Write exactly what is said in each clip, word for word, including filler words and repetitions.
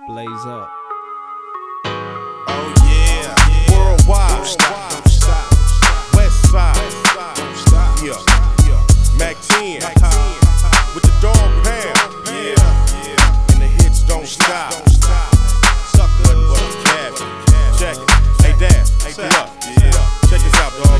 Blaze up. Oh yeah, worldwide, don't stop, don't stop. West side, don't stop. Yeah, Mac ten with the dog pound. Yeah, and the hits don't stop. Sucker, but cabin. Check it. Hey Dad, say up. Check this out, dog.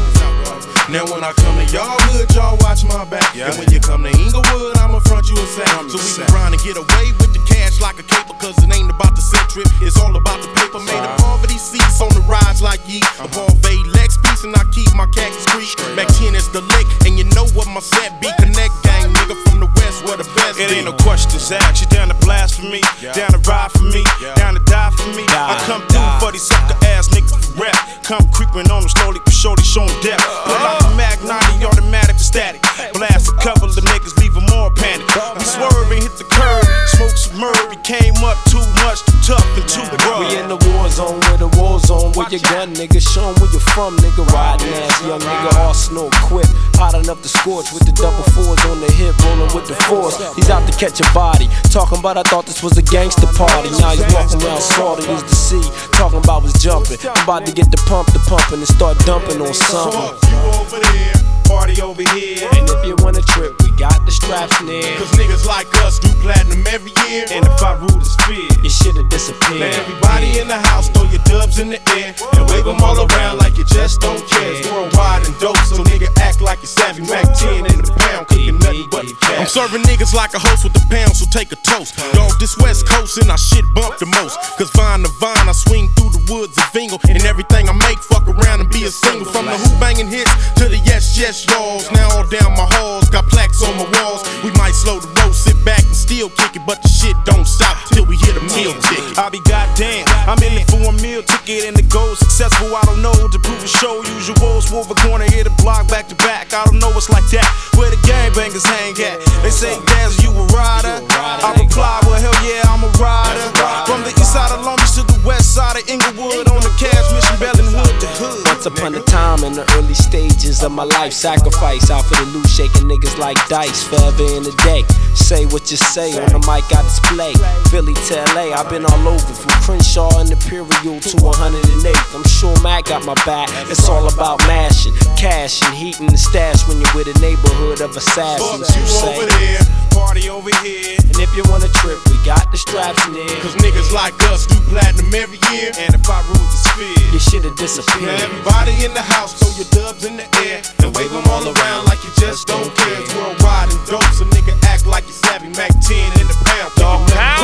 Now when I come to y'all hood, y'all watch my back. And when you come to Inglewood, I'ma front you a sack. So we can grind and get away with the cash like a caper, cause it ain't about the set trip, it's all about the paper. Made of poverty seats on the rise like ye. A Bombay Lex piece and I keep my khakis creep. Mac ten is the lick, and you know what my set be. Connect gang, nigga from the west where the best It be. ain't no questions asked. You down to blast for me, down to ride for me, down to die for me. I come through for these sucker ass niggas for rap. Come creeping on them slowly, for shorty showing depth. Pull out the Mac ninety, automatic to static. Blast a couple of niggas, leave them all panic. We swerve and hit the curb, smoke some murder. We came up too much, too tough and too rough. We in the war zone, with a war zone. With your gun, nigga, show 'em where you from, nigga. Riding ass, young nigga, arsenal equipped. Hot enough to scorch with the double fours on the hip, rolling with the force. He's out to catch a body, talking about I thought this was a gangster party. Now he's walking around salty as the sea, talking about was jumping. I'm about to get the pump, the pumping, and start dumping on something. Fuck you over there, party over here. And if you want a trip, we got the straps near. Cause niggas like us do platinum every year. And if I rule this fear, You should've Now disappeared. everybody in the house, throw your dubs in the air and wave them all around like you just don't care. It's worldwide and dope, so nigga act like you're savvy. Mac ten in the pound, cooking nothing but the cash. I'm serving niggas like a host with the pound, so take a toast. Dog, this West Coast and I shit bump the most. Cause vine to vine, I swing through the woods of Vingle. And everything I make, fuck around and be a single. From the hoop banging hits to the yes, yes, y'alls. Now all down my halls, got plaques on my walls. We might slow the road, sit back and still kick it, but the shit don't stop till we hit a meal ticket. I be goddamn, I'm in it for a meal ticket and the goal successful. I don't know to prove a show. Usuals, move a corner, hit a block back to back. I don't know what's like that. Where the gangbangers hang at? They say, Daz, you a rider? I reply, well hell yeah, I'm a rider. From the east side of Long Beach to the west side of Inglewood, on the cash mission, Bellin Hood to hood. Once upon a time in the early stages of my life, sacrifice out for the loot, shaking niggas like dice. Forever in the day, say what you say on the mic I display. Philly to L A, I've been all over, from Crenshaw and Imperial to one hundred eighth. I'm sure Mac got my back. It's all about mashing, cash and heating the stash when you're with a neighborhood of assassins. Fuck You you say, over there, Party over here, and if you want a trip, we got the straps near. cause niggas like us do platinum every year. and if I rule the sphere, You should've Now disappeared. everybody in the house, throw your dubs in the air and wave them all around like you just don't care. It's worldwide and dope, so nigga act like you're savvy. Mac ten in the pound, dog.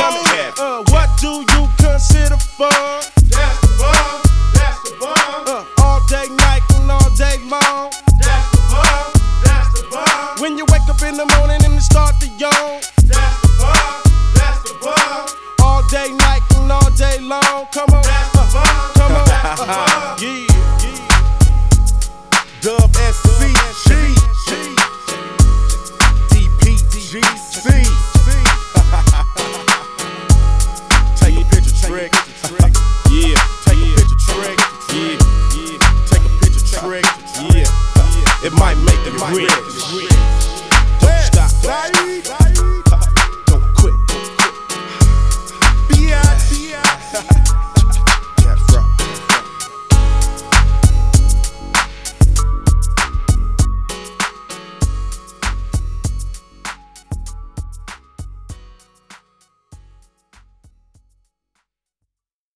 uh, what do you consider fun? That's the bomb, that's the bomb, Uh, all day, night, and all day long. that's the bomb, that's the bomb, When you wake up in the morning and it start to yawn. that's the bomb, that's the bomb, All day, night, and all day long. Come on, that's the bomb, come on, that's the bomb. yeah.